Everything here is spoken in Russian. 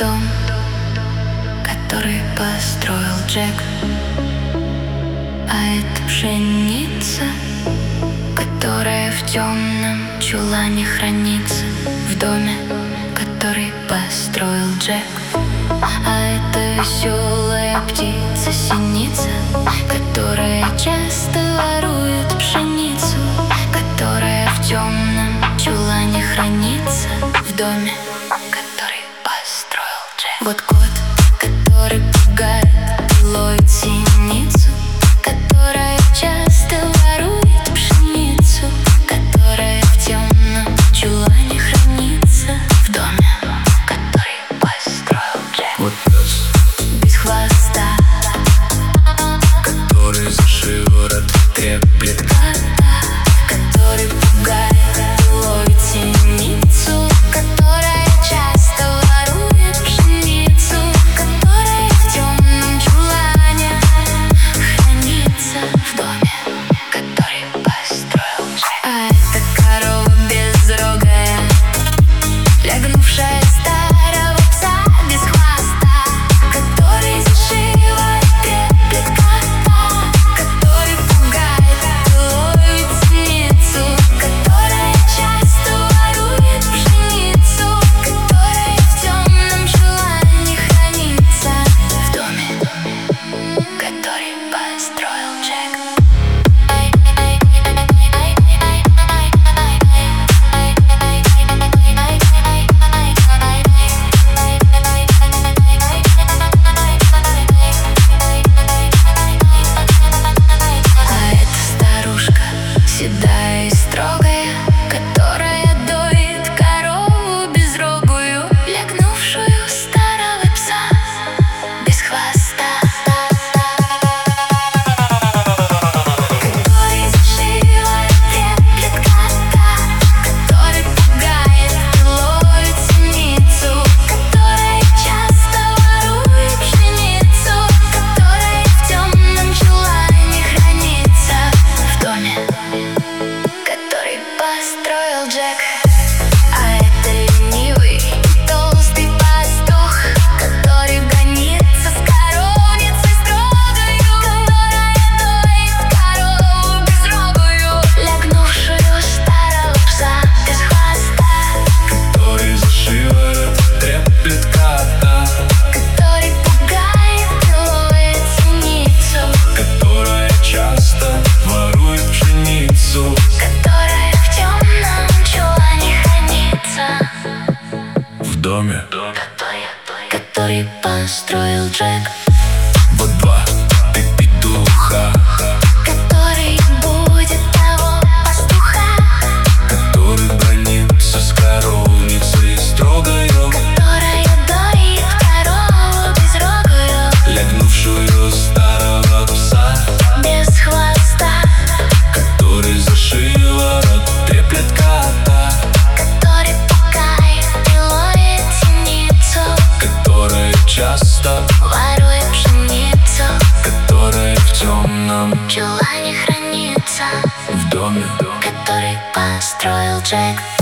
дом, который построил Джек. А это пшеница, которая в темном чулане хранится в доме, который построил Джек. А это веселая птица синица, которая часто ворует пшеницу, которая в темном чулане хранится в доме, который построил Джек. Вот кот, который пугает и ловит синицу, которая часто ворует пшеницу, которая в темном чулане хранится в доме, который построил Джек. Вот пес без хвоста, который за шиворот треплет кота, который пугает и ловит синицу, которая часто ворует пшеницу, которая в темном чулане хранится в доме, который построил Джек. А это корова безрогая, лягнувшая старого пса без хвоста, который за шиворот треплет кота, который пугает и ловит синицу, которая часто ворует пшеницу, которая в темном чулане хранится в доме, который построил Джек. А это старушка седая и строгая, которая доит корову безрогую, лягнувшую старого пса без хвоста, который за шиворот треплет кота, который пугает и ловит синицу, которая часто ворует пшеницу, которая в темном чулане хранится в доме, который построил Джек. А это ленивый и толстый пастух, который гонится с коровницей строгою, которая доит корову безрогую, лягнувшую старого пса без хвоста, который за шиворот треплет кота, который пугает и ловит синицу, которая часто ворует пшеницу, которая в темном чулане хранится в доме. который построил Джек. Вот два петуха, Который будет того пастуха, который бронится с коровницей строгою, которая доит корову безрогую, лягнувшую старого пса, без хвоста, который за шиворот треплет кота, который пугает и ловит синицу, которая часто ворует пшеницу, которая в темном в чулане хранится, в доме. который построил Джек.